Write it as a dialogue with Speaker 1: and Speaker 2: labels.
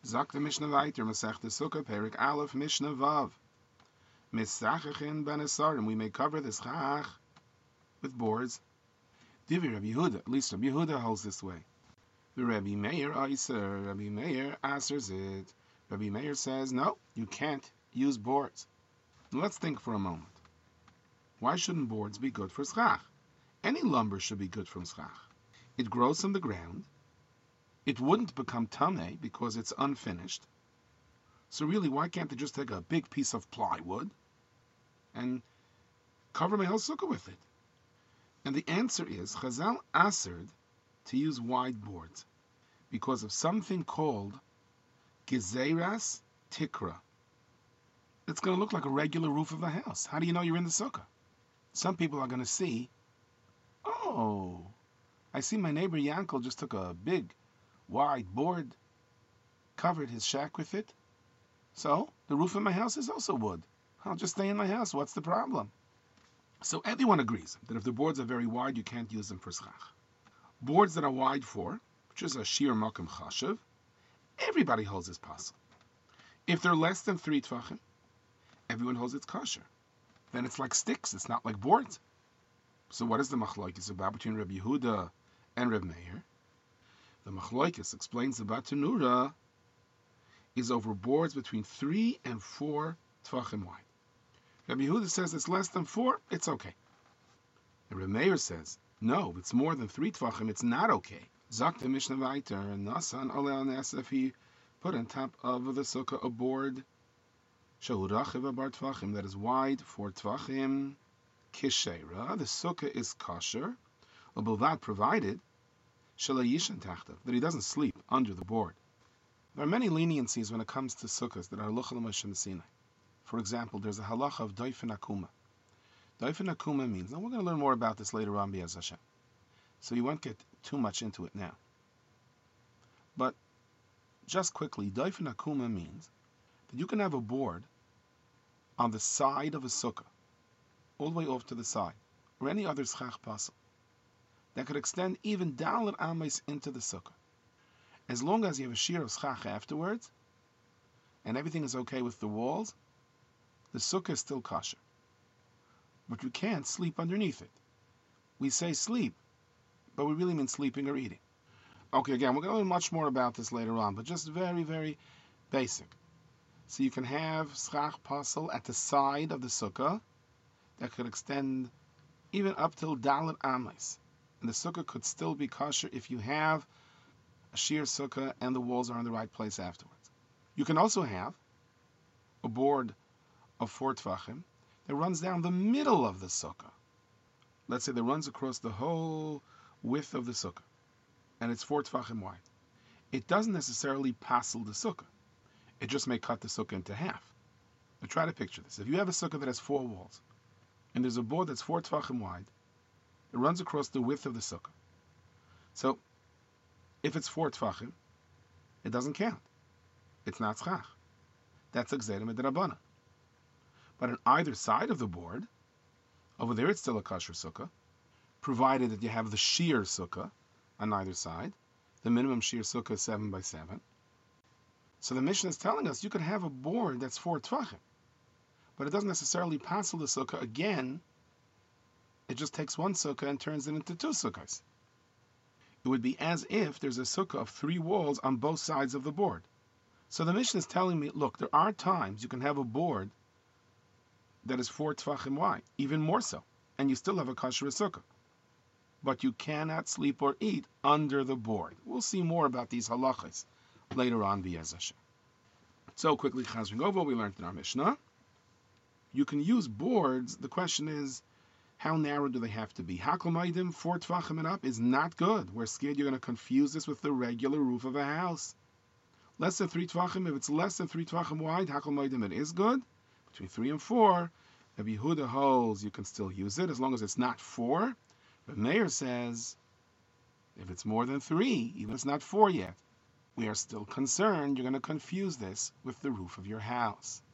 Speaker 1: Zak the Mishnah weiter, Masech the Sukkah, Perik Aleph, Mishnah Vav. Misachachin ben Asarim, we may cover the schach with boards. Divi Rabbi Yehuda, at least Rabbi Yehuda holds this way. The Rabbi Meir Aiser, Rabbi Meir answers it. Rabbi Meir says, no, you can't use boards. Let's think for a moment. Why shouldn't boards be good for schach? Any lumber should be good from schach. It grows from the ground. It wouldn't become tameh because it's unfinished. So really, why can't they just take a big piece of plywood and cover my whole sukkah with it? And the answer is, Chazal answered to use wide boards because of something called gezeras tikra. It's going to look like a regular roof of a house. How do you know you're in the sukkah? Some people are going to see, oh, I see my neighbor Yankel just took a big, wide board, covered his shack with it. So the roof of my house is also wood. I'll just stay in my house. What's the problem? So everyone agrees that if the boards are very wide, you can't use them for schach. Boards that are wide for, which is a shir makom chashav, everybody holds this pasul. If they're less than 3 tvachim, everyone holds it's kosher. Then it's like sticks. It's not like boards. So what is the machlokes about between Rabbi Yehuda and Rabbi Meir? The machlokes explains the Batanura is over boards between 3 and 4 tvachim wide. Rabbi Yehuda says it's less than 4, it's okay. And Rabbi Meir says, no, if it's more than 3 tvachim, it's not okay. Zak the Mishnah weiter, and Nasan Aleh Nesef, if he put on top of the sukkah a board, Shehu Rachiv Bar Tvachim, that is wide 4 tvachim, Kishera, the sukkah is kosher, Ubilvat provided, Shelayishan Tachtav, that he doesn't sleep under the board. There are many leniencies when it comes to sukkahs that are Luchal Moshe Sinai. For example, there's a halacha of Doifen Akuma. Doifen Akuma means, and we're going to learn more about this later on, B'ez Hashem. So you won't get too much into it now. But just quickly, Doifen Akuma means that you can have a board on the side of a sukkah, all the way off to the side, or any other schach pasul, that could extend even dalet ames into the sukkah. As long as you have a shear of schach afterwards, and everything is okay with the walls, the sukkah is still kosher. But you can't sleep underneath it. We say sleep, but we really mean sleeping or eating. Okay, again, we're going to learn much more about this later on, but just very, very basic. So you can have schach pasul at the side of the sukkah that could extend even up till dalet ames. And the sukkah could still be kosher if you have a sheer sukkah and the walls are in the right place afterwards. You can also have a board of 4 tvachim that runs down the middle of the sukkah. Let's say that runs across the whole width of the sukkah, and it's 4 tvachim wide. It doesn't necessarily pasul the sukkah. It just may cut the sukkah into half. Now try to picture this. If you have a sukkah that has 4 walls, and there's a board that's 4 tvachim wide, it runs across the width of the sukkah. So, if it's 4 tvachim, it doesn't count. It's not schach. That's a gzeira midrabanan. But on either side of the board, over there it's still a kosher sukkah, provided that you have the sheer sukkah on either side. The minimum sheer sukkah is 7 by 7. So the Mishnah is telling us you could have a board that's 4 tvachim, but it doesn't necessarily pasul the sukkah again. It just takes one sukkah and turns it into 2 sukkahs. It would be as if there's a sukkah of 3 walls on both sides of the board. So the Mishnah is telling me, look, there are times you can have a board that is 4 tvachim wide, even more so, and you still have a kosher sukkah. But you cannot sleep or eat under the board. We'll see more about these halachas later on, B'ez Hashem. So quickly, chazring over, we learned in our Mishnah, you can use boards. The question is, how narrow do they have to be? Hakol maidim, 4 tvachim and up, is not good. We're scared you're going to confuse this with the regular roof of a house. Less than 3 tvachim, if it's less than 3 tvachim wide, hakol maidim, it is good. Between 3 and 4, Rabbi Yehuda holds you can still use it as long as it's not 4. But Meir says, if it's more than 3, even if it's not 4 yet, we are still concerned you're going to confuse this with the roof of your house.